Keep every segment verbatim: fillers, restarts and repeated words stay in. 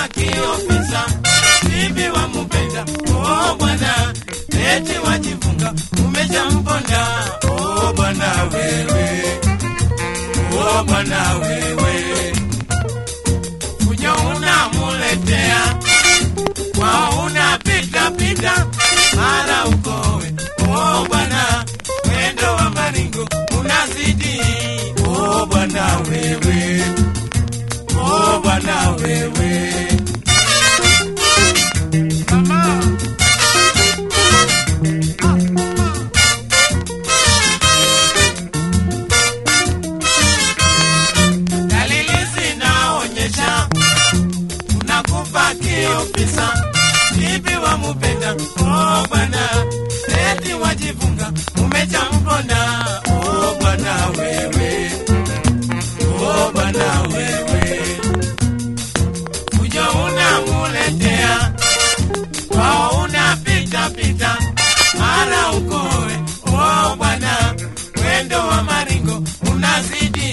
Unakufa kiofisa, bibi wa mupenda. Oh bwana, eti wajifunga, umeshamponda. Oh bwana wewe, oh bwana wewe, fujo unamuletea, kwa unapita pita, mara ukowe. Oh bwana, mwendo wa maringo unazidi. Oh bwana wewe, oh bwana wewe. Mama, dalili zinaonyesha unakufa kiofisa, bibi wa mupenda. Oh bwana, eti wajifunga, umeshamponda. Oh bwana wewe, oh bwana wewe, fujo unamuletea, kwa unapita pita, mara ukowe. Oh bwana, mwendo wa maringo unazidi.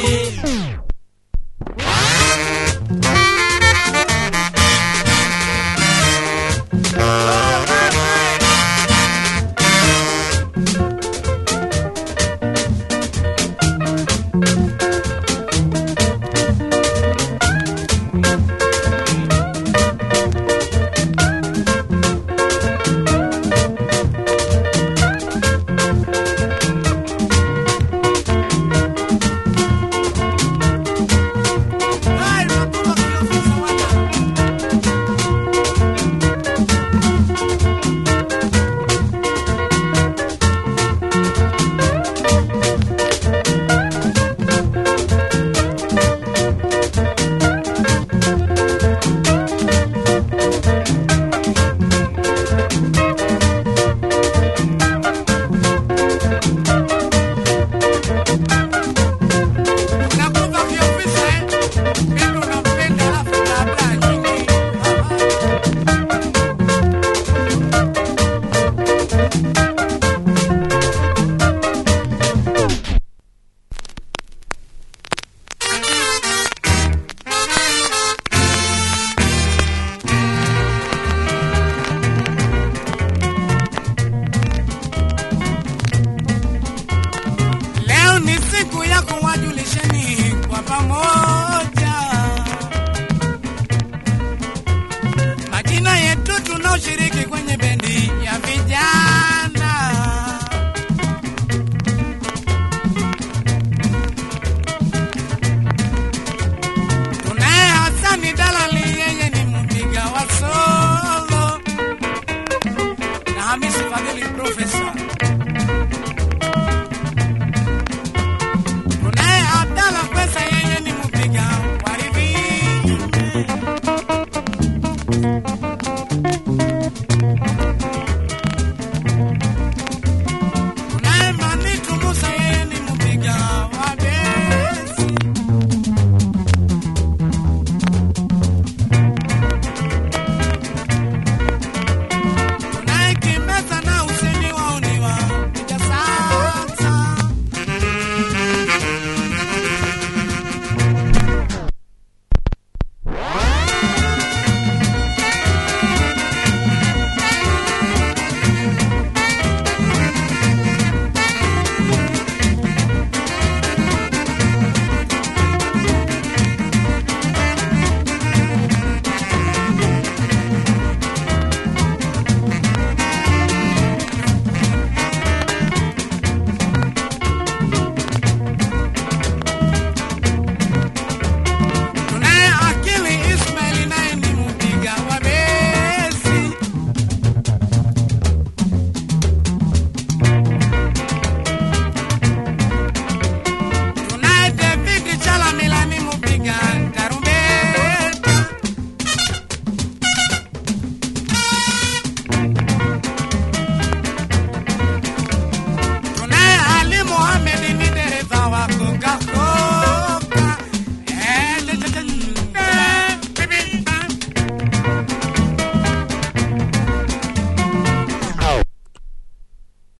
Majina yetu tunaoshiriki kwenye bendi ya vijana.